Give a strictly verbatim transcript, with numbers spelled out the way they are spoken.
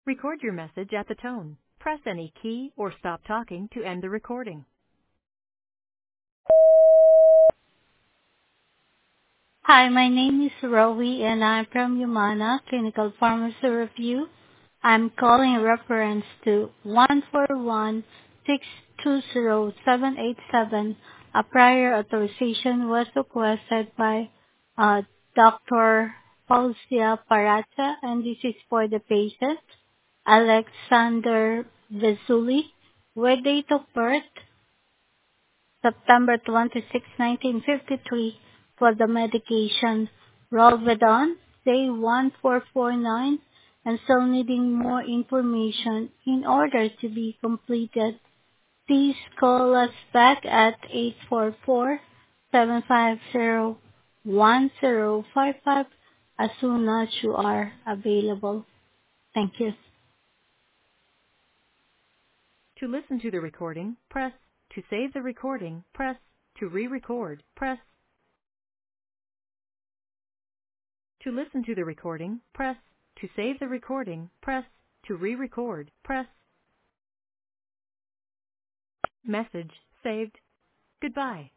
Record your message at the tone. Press any key or stop talking to end the recording. Hi, my name is Rowie, and I'm from Humana Clinical Pharmacy Review. I'm calling in reference to one four one six two zero seven eight seven. A prior authorization was requested by uh, Doctor Paulcia Paracha, and this is for the patient, Alexander Vesuli, with date of birth September twenty-sixth, nineteen fifty-three, for the medication Rolvedon, day one four four nine, and still needing more information in order to be completed. Please call us back at eight four four, seven five zero, one zero five five as soon as you are available. Thank you. To listen to the recording, press. To save the recording, press. To re-record, press. To listen to the recording, press. To save the recording, press. To re-record, press. Message saved. Goodbye.